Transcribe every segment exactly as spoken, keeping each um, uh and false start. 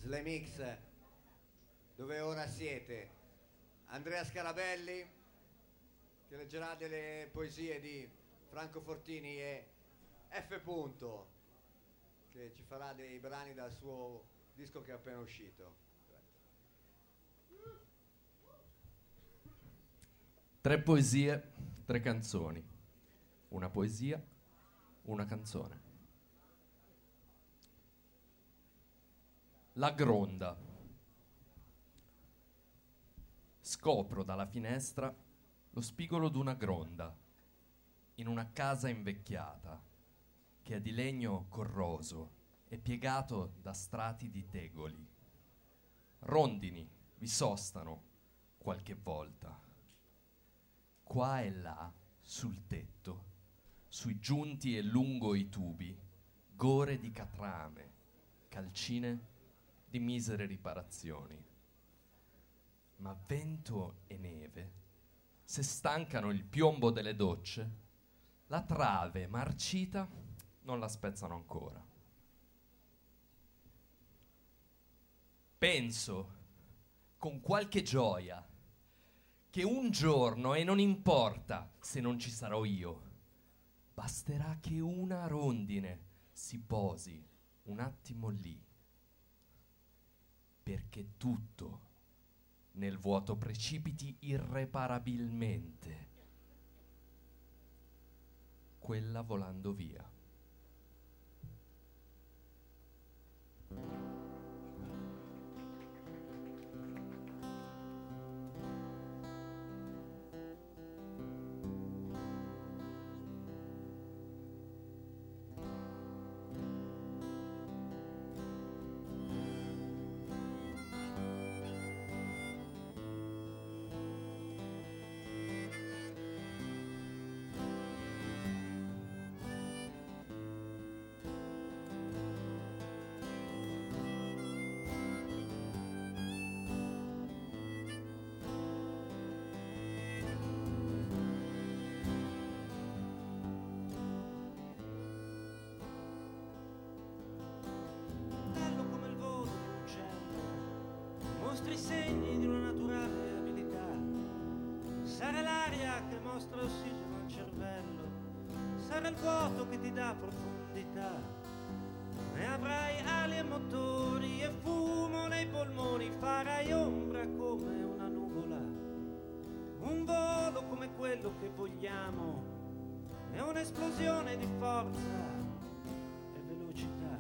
Slam X, dove ora siete. Andrea Scarabelli, che leggerà delle poesie di Franco Fortini, e F. Punto, che ci farà dei brani dal suo disco che è appena uscito. Tre poesie, tre canzoni. Una poesia, una canzone. La gronda. Scopro dalla finestra lo spigolo d'una gronda in una casa invecchiata che è di legno corroso e piegato da strati di tegoli. Rondini vi sostano qualche volta. Qua e là, sul tetto, sui giunti e lungo i tubi, gore di catrame, calcine di misere riparazioni. Ma vento e neve, se stancano il piombo delle docce, la trave marcita non la spezzano ancora. Penso, con qualche gioia, che un giorno, e non importa se non ci sarò io, basterà che una rondine si posi un attimo lì, perché tutto nel vuoto precipiti irreparabilmente, quella volando via. Mostri segni di una naturale abilità. Sarà l'aria che mostra ossigeno al cervello, sarà il vuoto che ti dà profondità. E avrai ali e motori e fumo nei polmoni, farai ombra come una nuvola. Un volo come quello che vogliamo è un'esplosione di forza e velocità.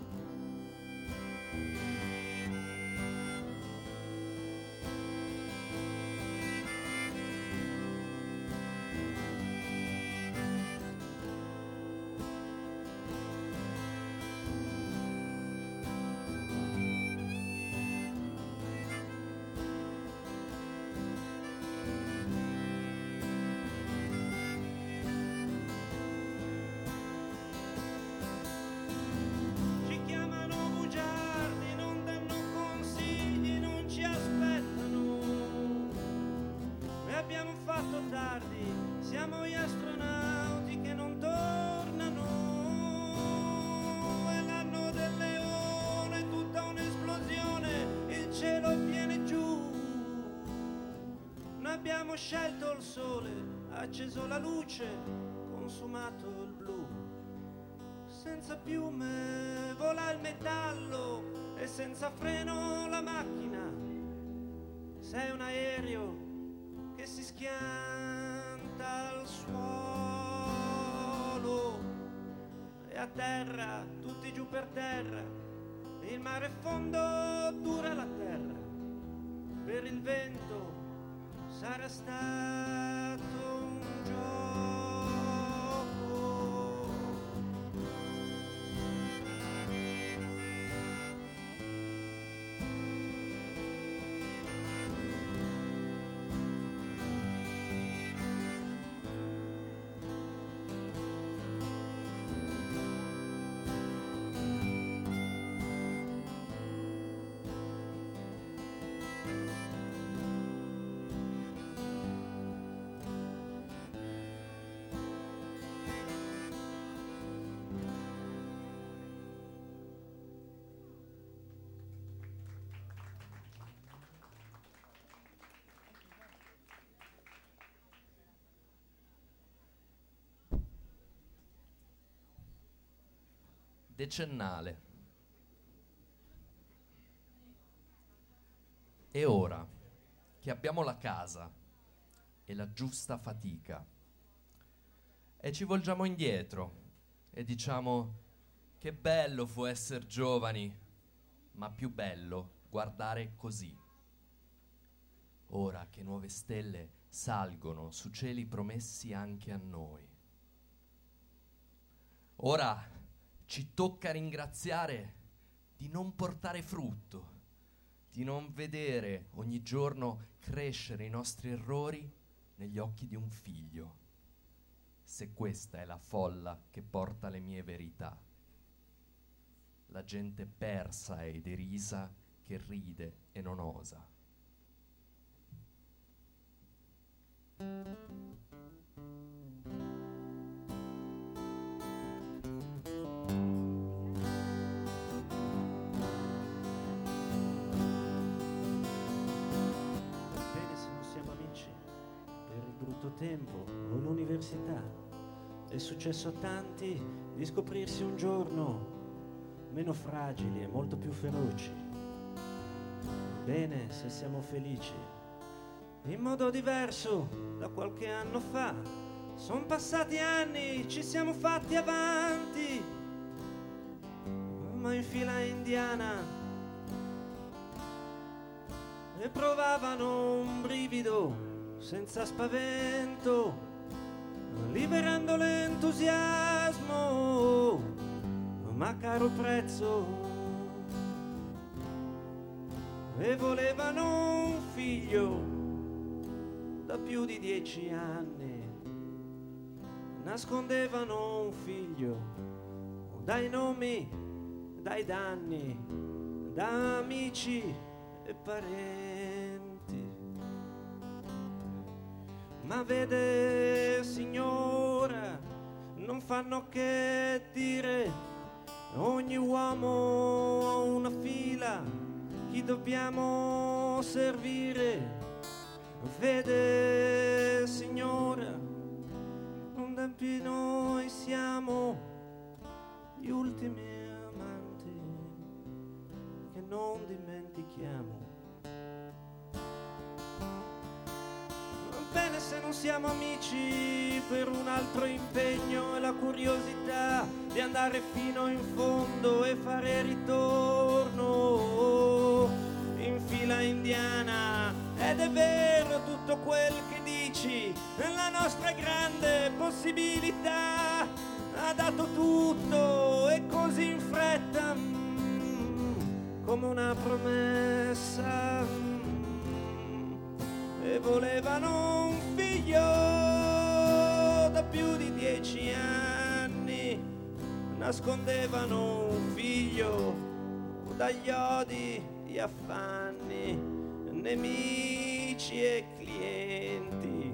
Siamo gli astronauti che non tornano. È l'anno del leone, tutta un'esplosione, il cielo viene giù. Noi abbiamo scelto il sole, acceso la luce, consumato il blu. Senza piume vola il metallo e senza freno la macchina. Sei un aereo che si schianta al suolo e a terra, tutti giù per terra, il mare fondo dura la terra. Per il vento sarà stato un gioco. decennale. E ora che abbiamo la casa e la giusta fatica e ci volgiamo indietro e diciamo che bello fu essere giovani, ma più bello guardare così. Ora che nuove stelle salgono su cieli promessi anche a noi. Ora ci tocca ringraziare di non portare frutto, di non vedere ogni giorno crescere i nostri errori negli occhi di un figlio, se questa è la folla che porta le mie verità. La gente persa e derisa che ride e non osa. Tempo o l'università. È successo a tanti di scoprirsi un giorno meno fragili e molto più feroci. Bene se siamo felici in modo diverso da qualche anno fa. Sono passati anni, ci siamo fatti avanti, ma in fila indiana e provavano un brivido senza spavento, liberando l'entusiasmo, ma a caro prezzo, e volevano un figlio da più di dieci anni, nascondevano un figlio dai nomi, dai danni, da amici e parenti. Ma vede, signora, non fanno che dire, ogni uomo ha una fila, chi dobbiamo servire. Vede, signora, un tempi noi siamo gli ultimi amanti che non dimentichiamo. Bene se non siamo amici per un altro impegno e la curiosità di andare fino in fondo e fare ritorno in fila indiana. Ed è vero tutto quel che dici, la nostra grande possibilità ha dato tutto e così in fretta, mm, come una promessa, mm, e volevano un figlio da più di dieci anni, nascondevano un figlio dagli odi, gli affanni, nemici e clienti.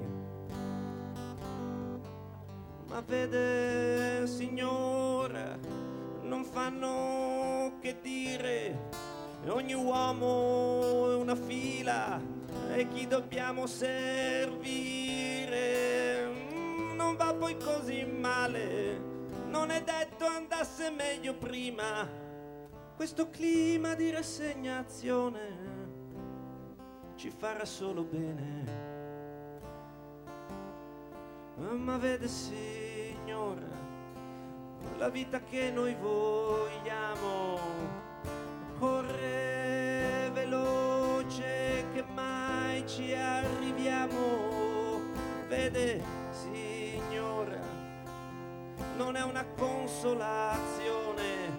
Ma vede, signora, non fanno che dire, ogni uomo è una fila e chi dobbiamo servire. Mm, non va poi così male, non è detto andasse meglio prima. Questo clima di rassegnazione ci farà solo bene. Ma vede, signora, la vita che noi vogliamo corre veloce che mai ci arriviamo. Vede, signora, non è una consolazione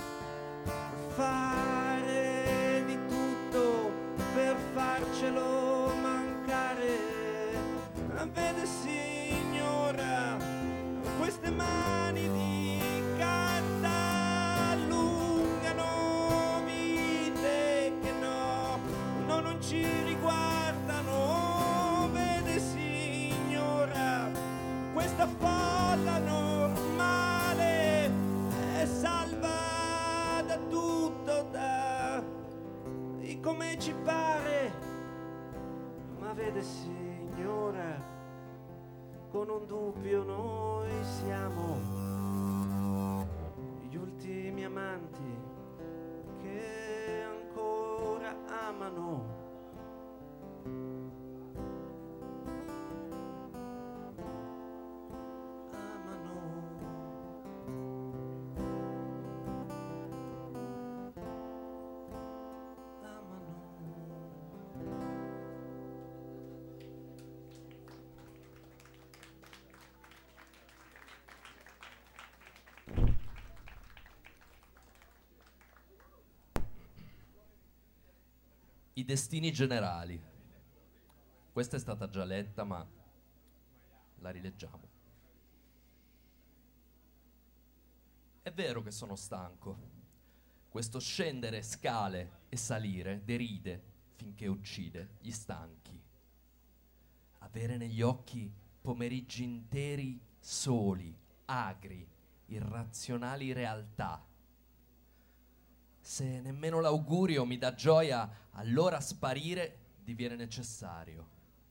fare di tutto per farcelo mancare. Vede, signora, queste mani di carta allungano vite che no, no, non ci riguardano. Vede, signora, questa folla normale è salva da tutto, da di come ci pare. Ma vede, signora, con un dubbio noi siamo gli ultimi amanti che ancora amano. I destini generali. Questa è stata già letta, ma la rileggiamo. È vero che sono stanco. Questo scendere scale e salire deride finché uccide gli stanchi. Avere negli occhi pomeriggi interi soli, agri, irrazionali realtà. Se nemmeno l'augurio mi dà gioia, allora sparire diviene necessario.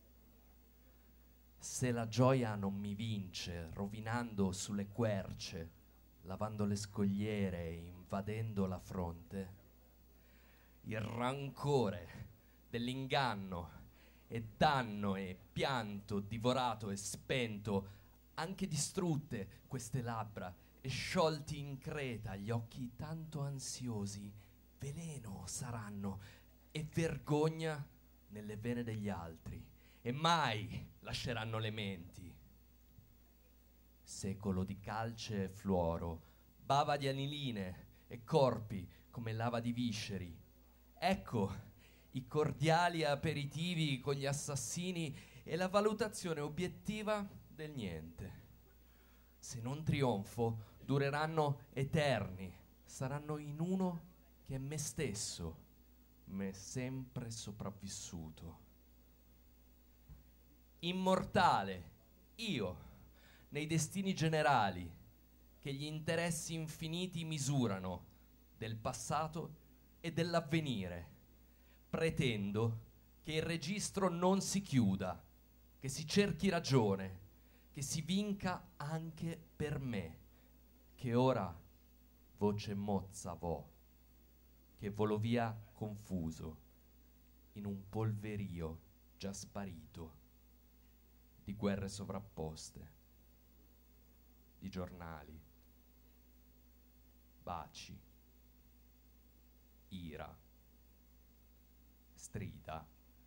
Se la gioia non mi vince, rovinando sulle querce, lavando le scogliere, invadendo la fronte, il rancore dell'inganno e danno e pianto divorato e spento, anche distrutte queste labbra e sciolti in creta gli occhi tanto ansiosi, veleno saranno e vergogna nelle vene degli altri, e mai lasceranno le menti. Secolo di calce e fluoro, bava di aniline e corpi come lava di visceri. Ecco i cordiali aperitivi con gli assassini e la valutazione obiettiva del niente. Se non trionfo, dureranno eterni, saranno in uno che è me stesso, me sempre sopravvissuto. Immortale, io, nei destini generali, che gli interessi infiniti misurano del passato e dell'avvenire. Pretendo che il registro non si chiuda, che si cerchi ragione, che si vinca anche per me, che ora voce mozza vo, che volo via confuso in un polverio già sparito di guerre sovrapposte, di giornali, baci, ira, strida.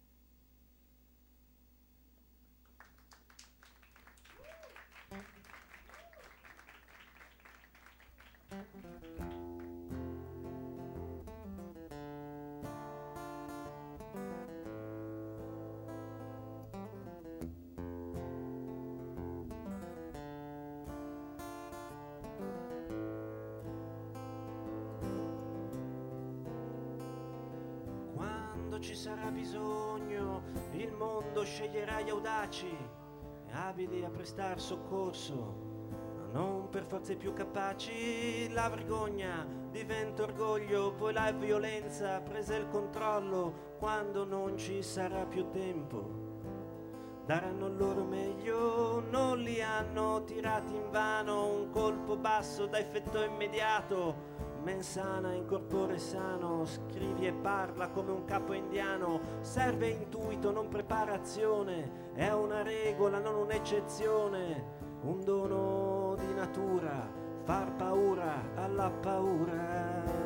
Quando ci sarà bisogno, il mondo sceglierà gli audaci, abili a prestar soccorso, non per forze più capaci. La vergogna diventa orgoglio, poi la violenza prese il controllo. Quando non ci sarà più tempo, daranno il loro meglio, non li hanno tirati invano. Un colpo basso da effetto immediato, mensana in corpore sano, scrivi e parla come un capo indiano. Serve intuito, non preparazione, è una regola, non un'eccezione. Un dono di natura, far paura alla paura.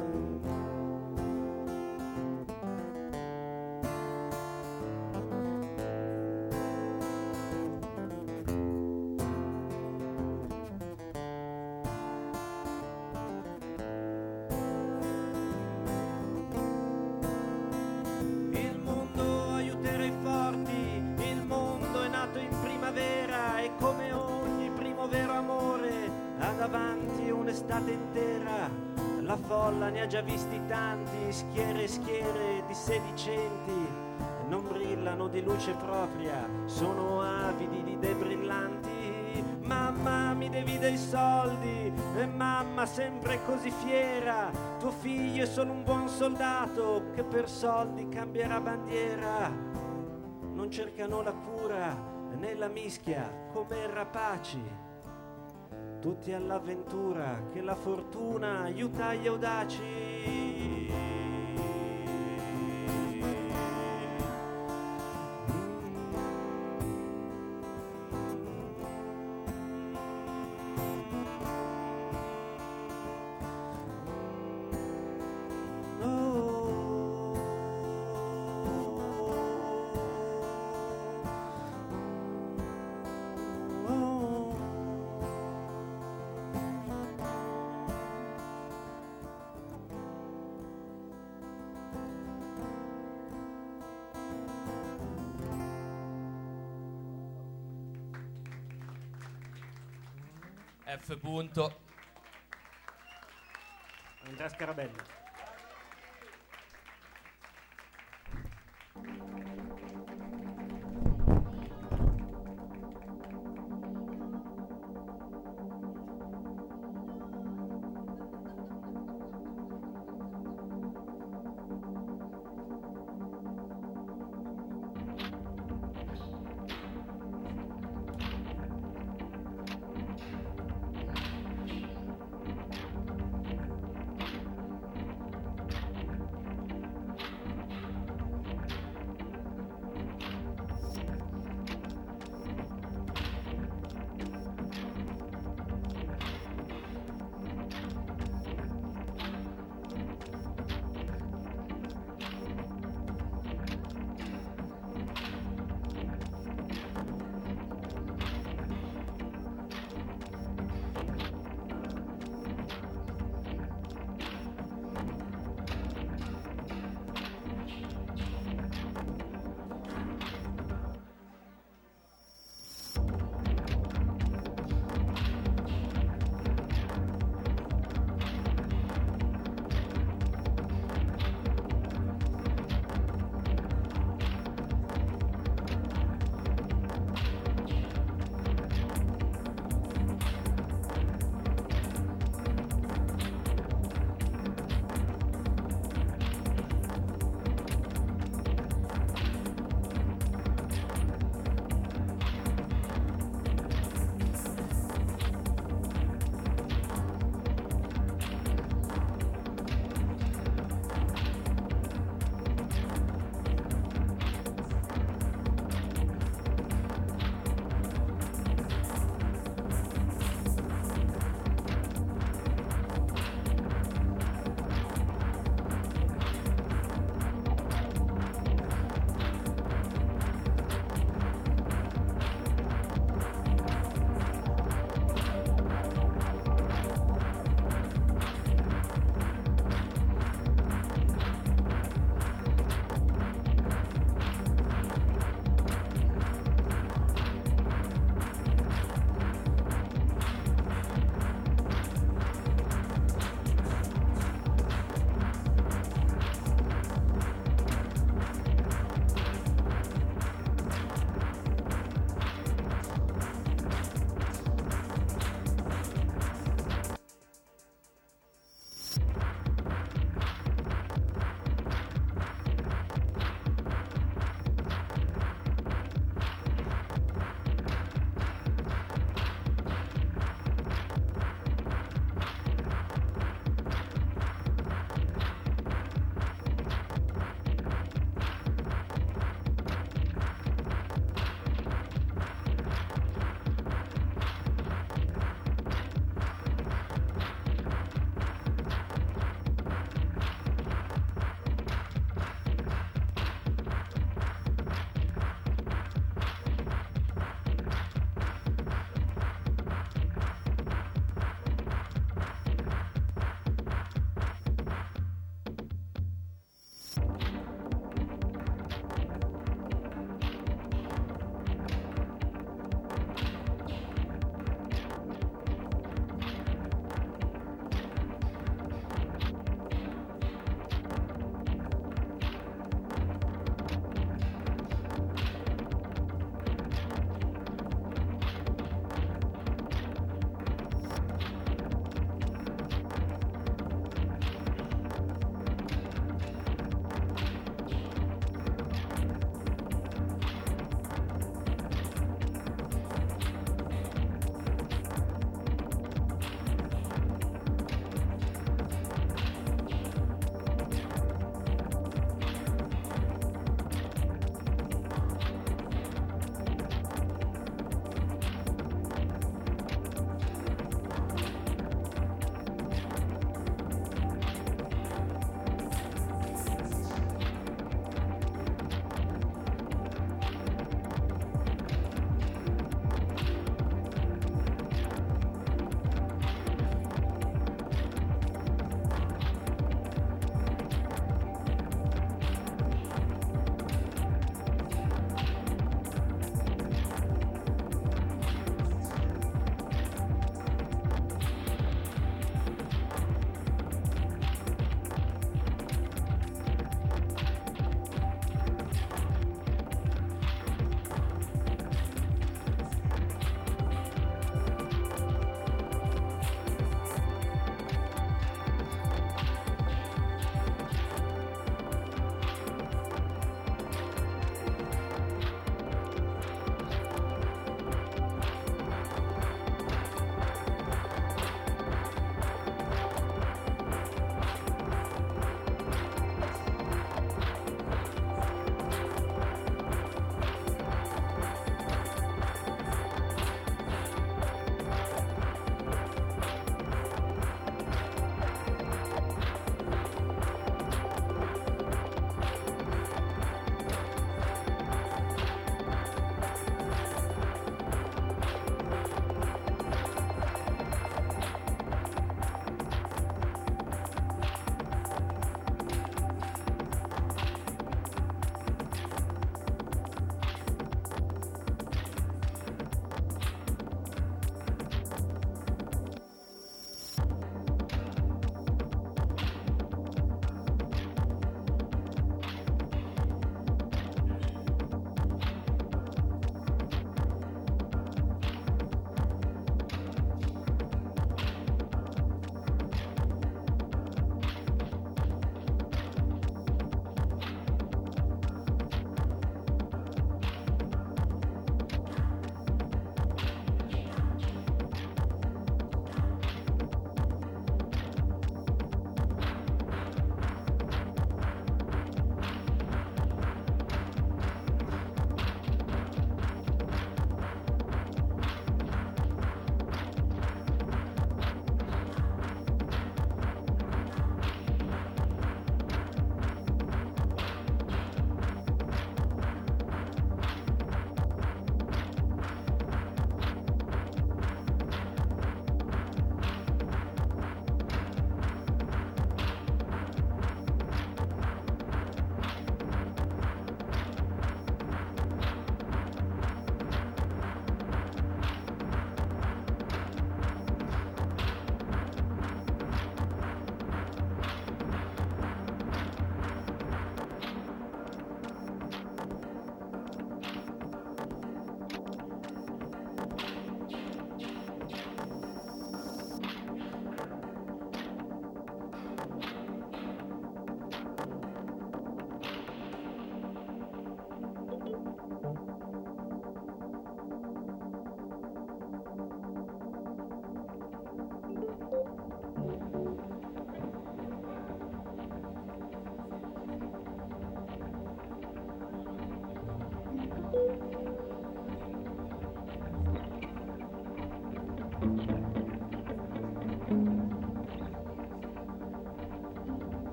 Il mondo aiuterà i forti, il mondo è nato in primavera e come ogni primo vero amore ha davanti un'estate intera. La folla ne ha già visti tanti, schiere e schiere di sedicenti, non brillano di luce propria, sono avidi di idee brillanti. Mamma, mi devi dei soldi, e mamma sempre così fiera. Tuo figlio è solo un buon soldato che per soldi cambierà bandiera. Non cercano la cura né la mischia come rapaci. tutti all'avventura, che la fortuna aiuta gli audaci. F punto. Andrea Scarabelli.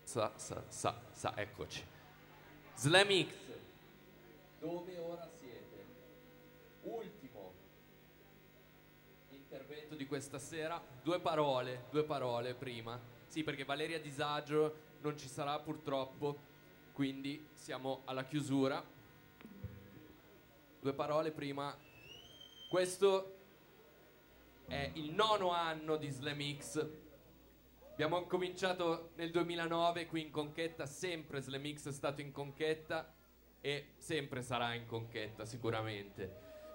sa, sa, sa, sa, eccoci. Slam X, dove ora siete? Ultimo intervento di questa sera. Due parole, due parole prima. Sì, perché Valeria Disagio non ci sarà purtroppo, quindi siamo alla chiusura. Due parole prima. Questo è il nono anno di Slam X. Abbiamo cominciato nel duemilanove qui in Conchetta, sempre Slam X è stato in Conchetta e sempre sarà in Conchetta sicuramente.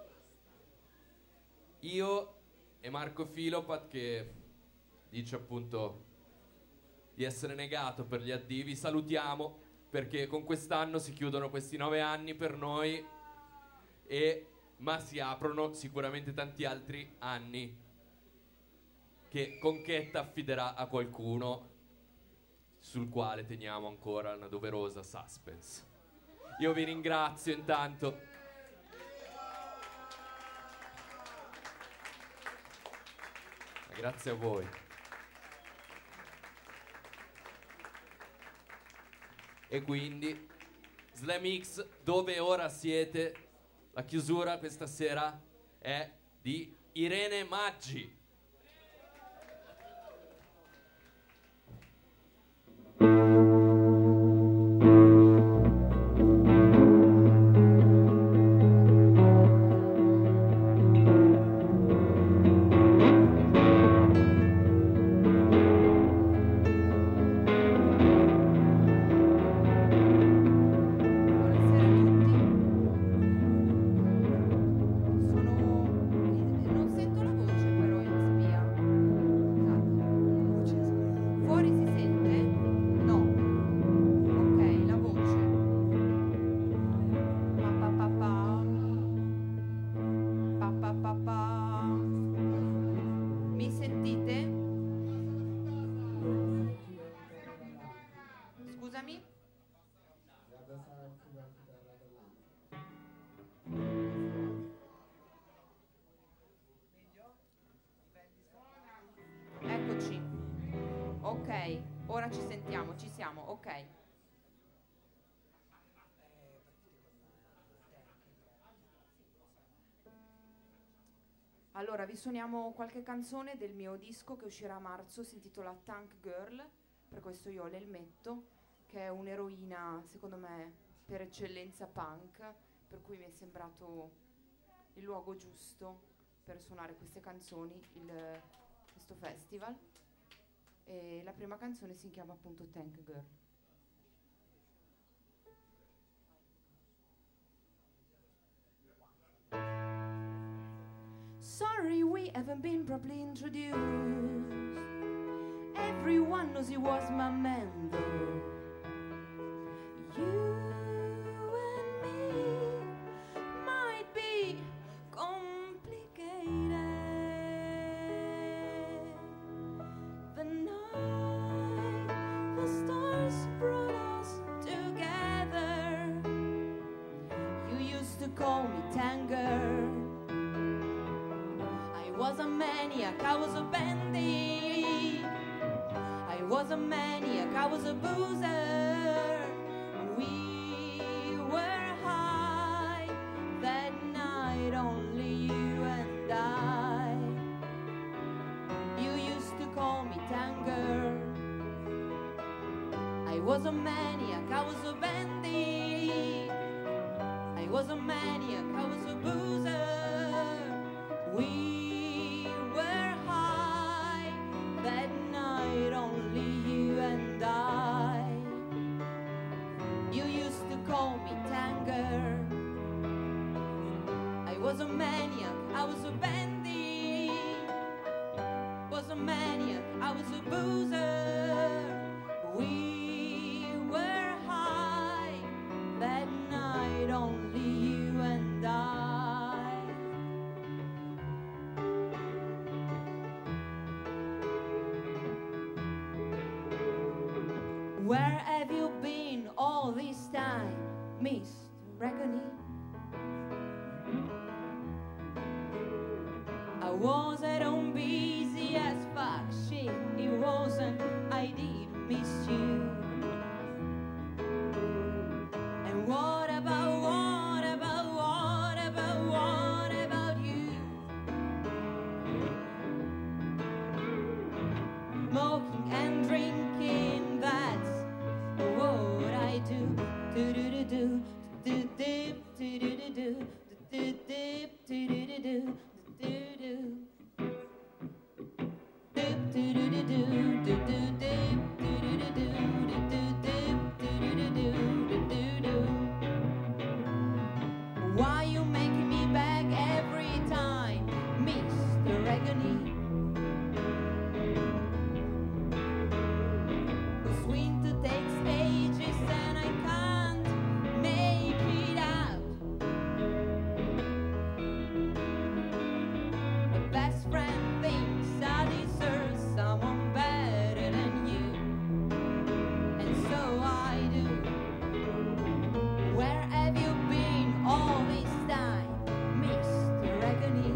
Io e Marco Filopat, che dice appunto di essere negato per gli addii, vi salutiamo perché con quest'anno si chiudono questi nove anni per noi, e, ma si aprono sicuramente tanti altri anni che Conchetta affiderà a qualcuno sul quale teniamo ancora una doverosa suspense. Io vi ringrazio intanto. Grazie a voi. E quindi Slam X, dove ora siete? La chiusura questa sera è di Irene Maggi. Eccoci. Ok, ora ci sentiamo, ci siamo, ok. Allora, vi suoniamo qualche canzone del mio disco che uscirà a marzo, si intitola Tank Girl, per questo io ho l'elmetto, che è un'eroina, secondo me, per eccellenza punk, per cui mi è sembrato il luogo giusto per suonare queste canzoni, il, questo festival. E la prima canzone si chiama appunto Tank Girl. Sorry, we haven't been properly introduced. Everyone knows he was my man, though. You and me might be complicated. The night the stars brought us together, you used to call me Tanger. I was a maniac, I was a bandit. I was a maniac, I was a boozer. We were high that night, only you and I. You used to call me Tanger. I was a maniac, I was a bandit. I was a maniac, I was a boozer. We were high that night, only you and I. You used to call me Tanger. I was a maniac, I was a bandit. Was a maniac, I was a boozer. We were high that night, only you and I. Where have you been all this time, Mister Reckoning? I was at home busy as fuck, shit, it wasn't, I did miss you. Why you making me back every time, Mister Agony? Cause winter takes ages and I can't make it out. My best friend thinks I deserve someone better than you, and so I do. Where have you been all this time, Mister Agony?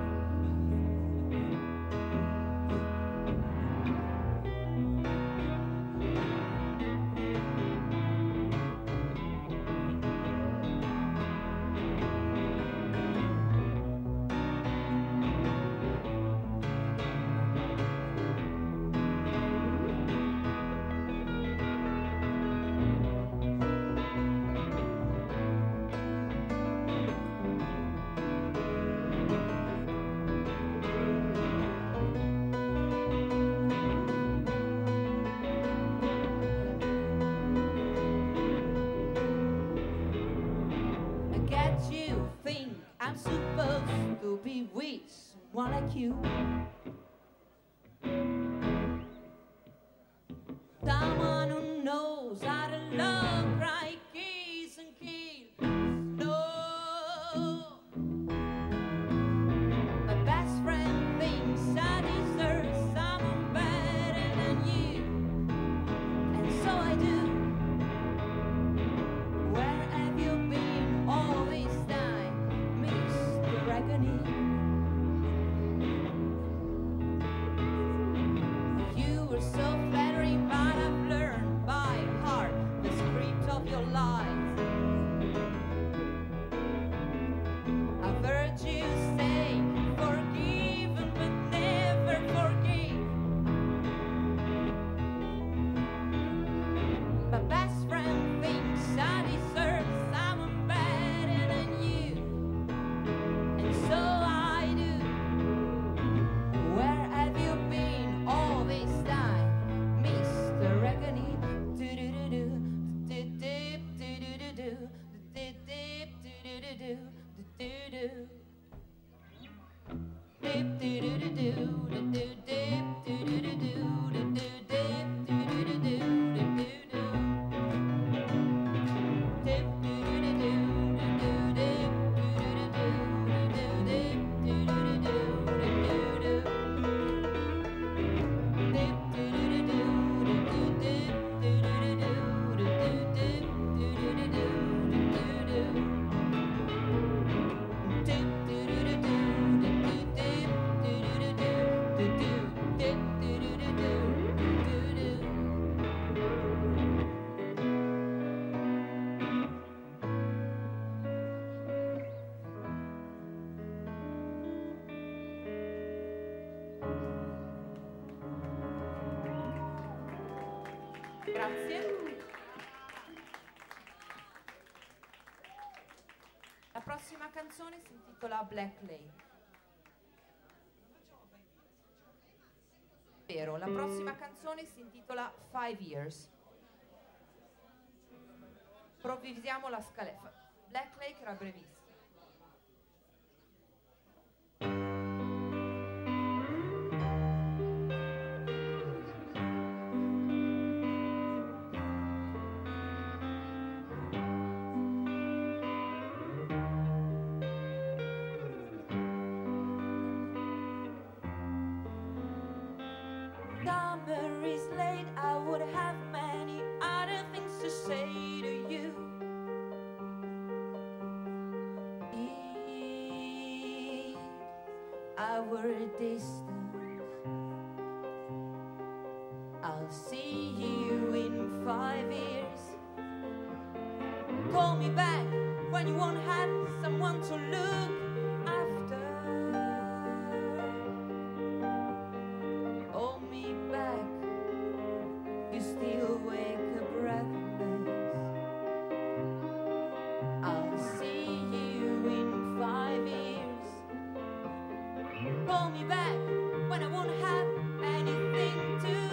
I get you think I'm supposed to be with someone like you. Someone who knows how to love, cry, kiss and kill. No. My best friend thinks I deserve someone better than you, and so I do. Where have you been all this time, Mister Agony? You were so flattering, but I've learned by heart the script of your lies. I've heard you say, forgiven but never forgive. My best friend thinks I deserve someone better than you, and so I do. Where have you been all this time, Mister Agony? Do-do-do-do, do-do-do, do-do-do-do, do-do-do, do-do-do-do, do-do-do. Do-do-do-do-do, do-do-do, do-do-do-do, do-do-do, do-do-do-do, do-do-do. Grazie. La prossima canzone si intitola Black Lake. Vero, la prossima canzone si intitola Five Years. Provvisiamo la scaletta. Black Lake era brevissimo. Summer is late, I would have many other things to say to you. If I were distant, I'll see you in five years. Call me back when you won't have someone to look after. Hold me back, you still wake up breathless. I'll see you in five years. Call me back when I won't have anything to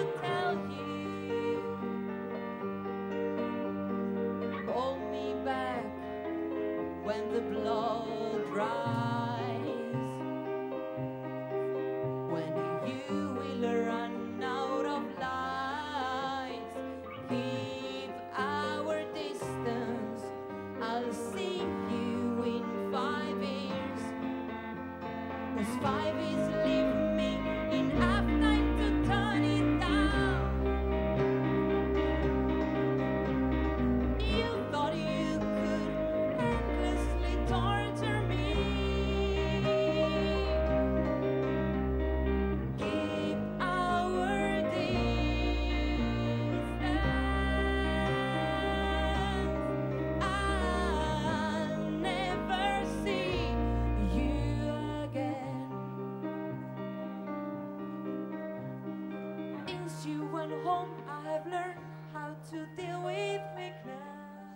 home I have learned how to deal with weakness.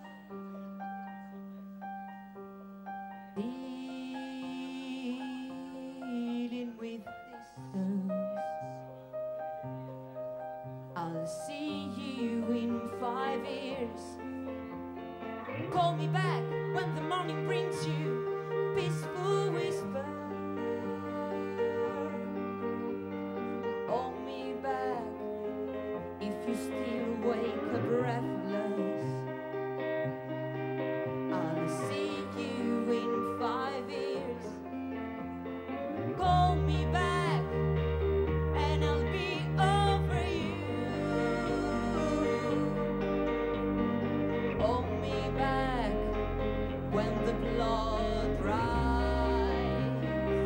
Dealing with distance. I'll see you in five years. Call me back when the morning brings you peaceful whisper. Call me back if you still wake up breathless. I'll see you in five years. Call me back and I'll be over you. Call me back when the blood rises,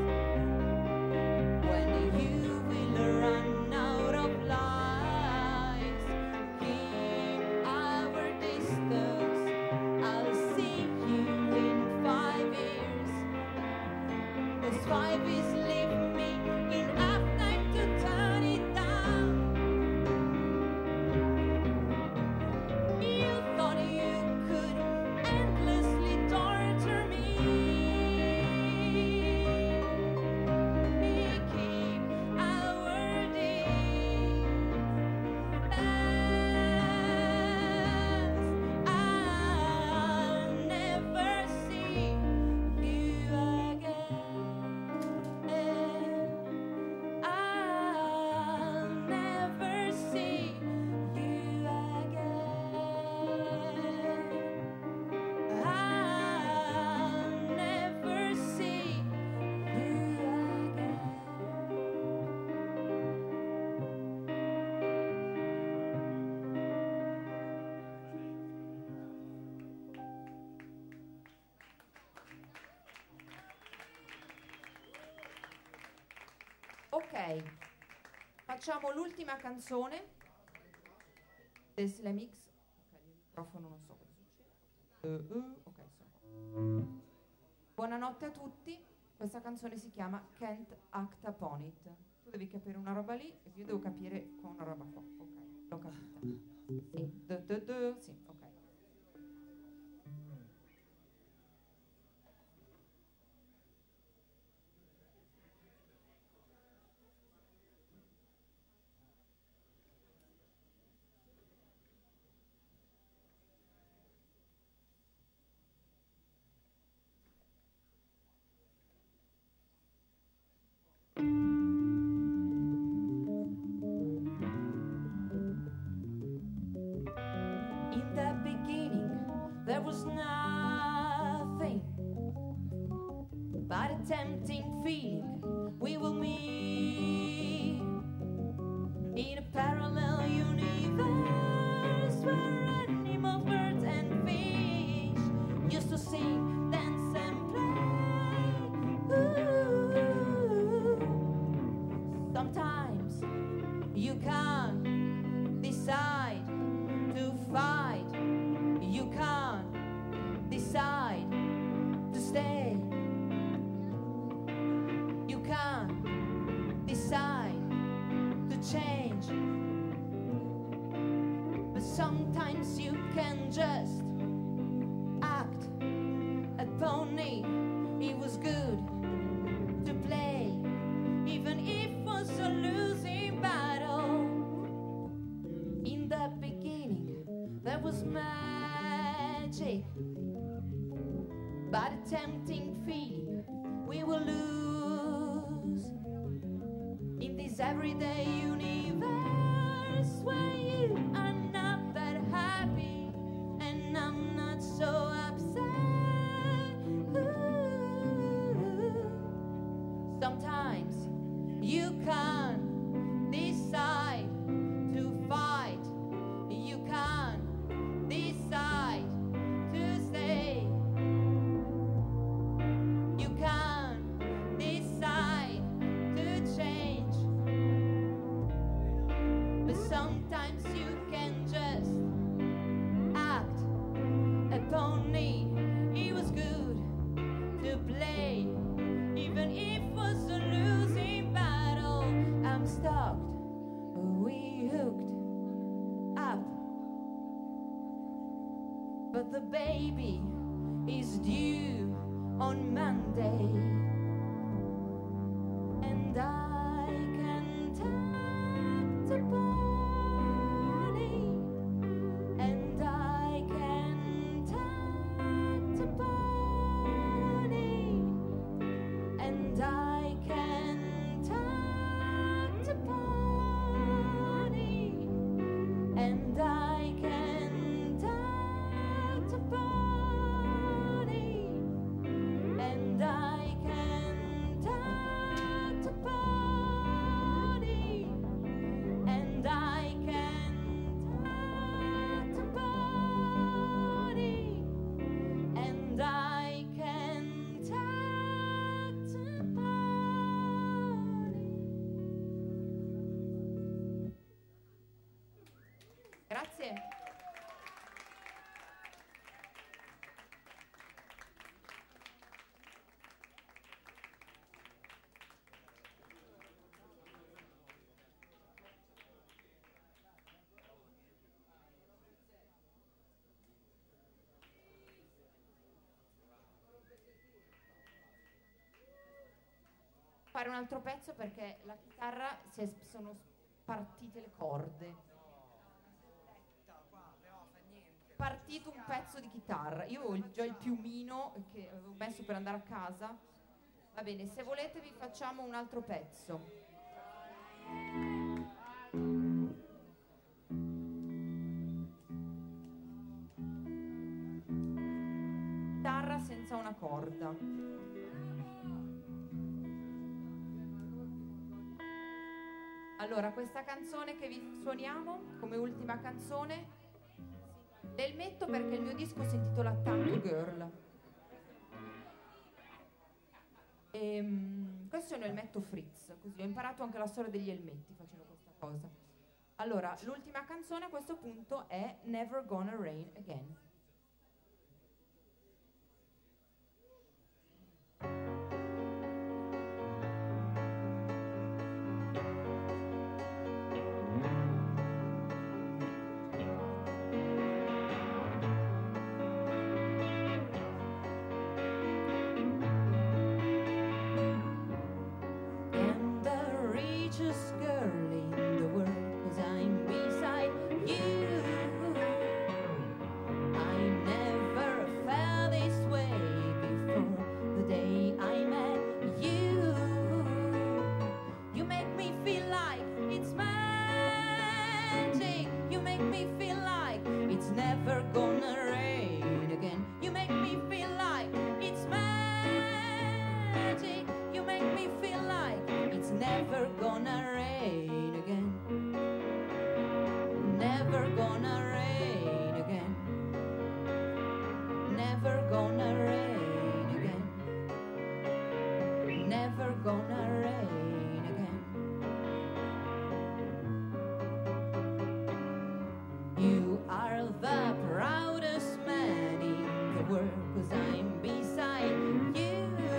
when you will run out of lies. Keep our distance. I'll see you in five years. Cause five years leave me enough time to turn it down. You thought you could endlessly torture me. Keep our distance. I'll never see you again. I'll never see you again. I'll never see you again. Ok, facciamo l'ultima canzone del Slam X. Ok, il microfono non so cosa succede. Eh, eh, ok, sono qua. Buonanotte a tutti. Questa canzone si chiama Can't Act Upon It. Tu devi capire una roba lì e io devo capire qua una roba qua. Ok, l'ho capita. Sì, du, du, du, sì, ok. In the beginning, there was nothing but a tempting feeling. We will meet in a parallel universe where animals, birds, and fish used to sing, dance, and play. Ooh. Sometimes you can't decide to fight. You can't decide to stay. You can't decide to change. But sometimes you can just act upon it. It was good to play, even if it was a losing battle. In the beginning, there was magic, but a tempting feeling we will lose in this everyday universe where you are not that happy and I'm not so upset. Ooh. Sometimes you can't decide to fight. You can't decide to stay. You can't decide to change. But sometimes you can just act upon it. It was good to play, even if it was a losing battle. I'm stuck, we hooked. but the baby is due on Monday, and I can tuck the body, and I can tuck the body, and I can tuck the body, and I can tuck the body, and I can tuck the body, and I can tuck the body, and I can tuck the body. Grazie. Fare un altro pezzo perché la chitarra si è, sono partite le corde. Partito un pezzo di chitarra. Io ho il- già il piumino che avevo messo per andare a casa. Va bene, se volete vi facciamo un altro pezzo. Chitarra senza una corda. Allora, questa canzone che vi suoniamo come ultima canzone del metto perché il mio disco si intitola Tango Girl. Ehm, questo è un elmetto Fritz, così ho imparato anche la storia degli elmetti facendo questa cosa. Allora, l'ultima canzone a questo punto è Never Gonna Rain Again. I'm the richest girl in the world 'cause I'm beside you. I never felt this way before the day I met you. You make me feel like it's magic. You make me feel like it's never gonna rain again. You make me feel like it's magic. You make me feel like it's never gonna rain again. Never gonna rain again. Never gonna rain again. Never gonna rain again. You are the proudest man in the world 'cause I'm beside you.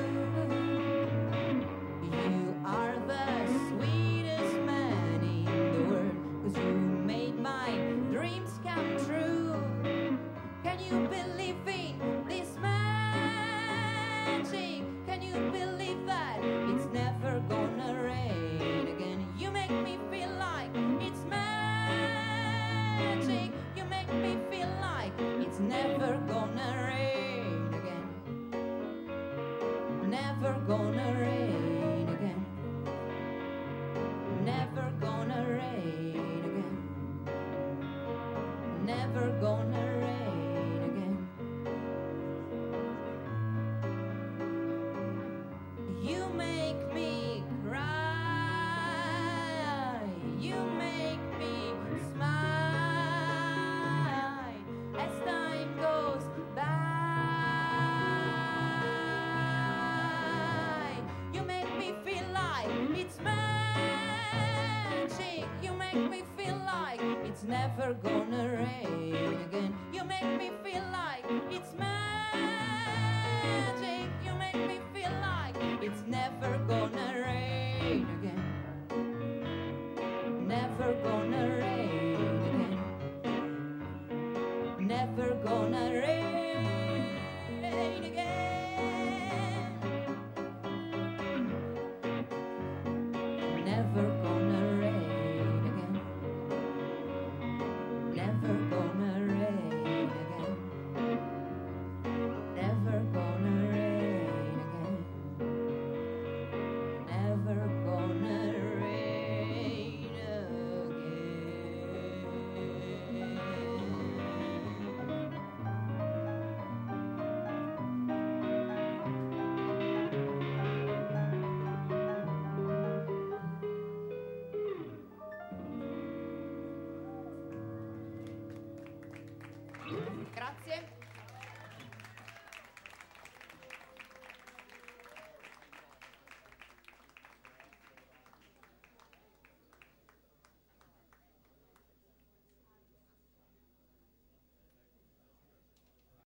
You are the sweetest man in the world 'cause you made my dreams come true. Can you believe in this magic? Can you believe that it's never gonna rain again? You make me feel like it's magic. You make me feel like it's never gonna rain again. Never gonna rain again. Never gonna rain again. Never gonna rain again. You make me cry. You make me smile as time goes by. You make me feel like it's magic. You make me feel like it's never gonna rain again. You make me feel like it's magic. You make me feel like it's never gonna rain again. Never gonna rain again. Never gonna rain. never